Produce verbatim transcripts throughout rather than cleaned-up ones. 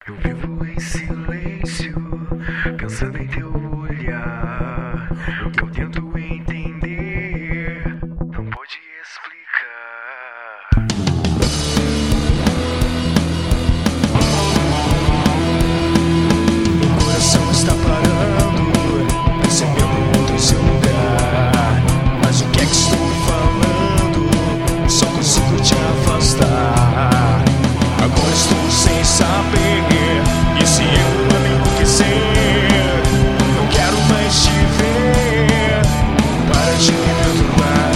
Eu vivo em silêncio, pensando em teu olhar. O que eu tento entender não pode explicar. Meu coração está parando, percebendo outro em seu lugar. Mas o que é que estou falando? Só consigo te afastar. Agora estou sem saber. E se eu me enlouquecer, não quero mais te ver. Para de me perturbar.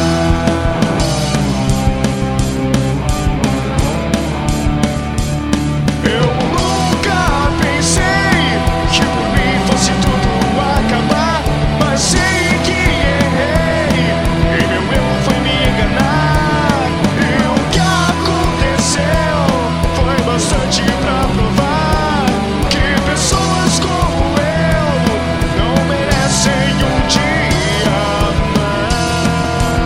Eu nunca pensei que por mim fosse tudo acabar, mas sei que errei, e meu erro foi me enganar. E o que aconteceu foi bastante pra provar que pessoas como eu não merecem um dia amar.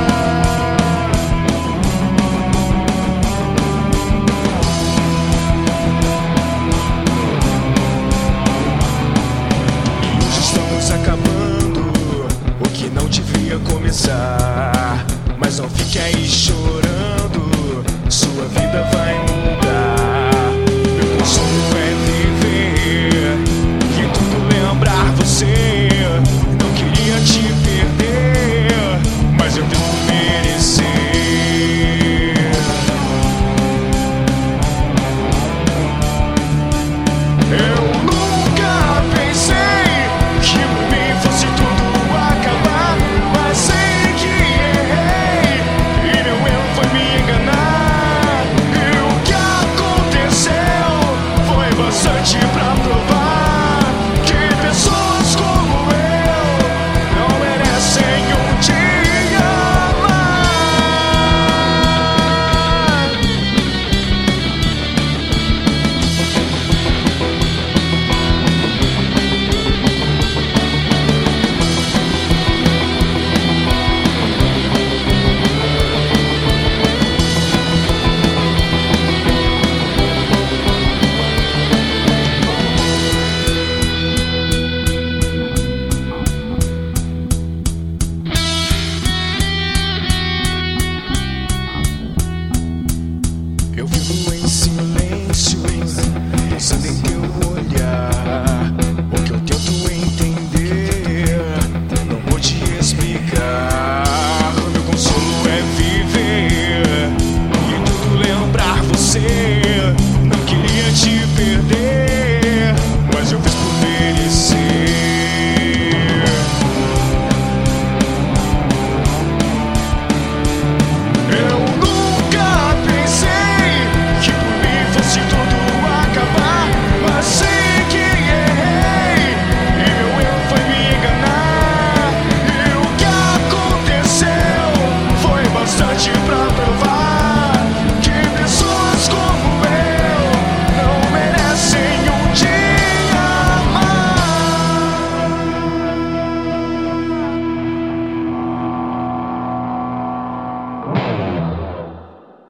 E hoje estamos acabando o que não devia começar. Mas não fique aí chorando, sua vida vai mudar. Meu consolo é viver e tudo lembrar você. Não queria te perder, mas eu devo merecer. Eu nunca pensei que por mim fosse tudo acabar, mas sei que errei, e meu erro foi me enganar. E o que aconteceu foi bastante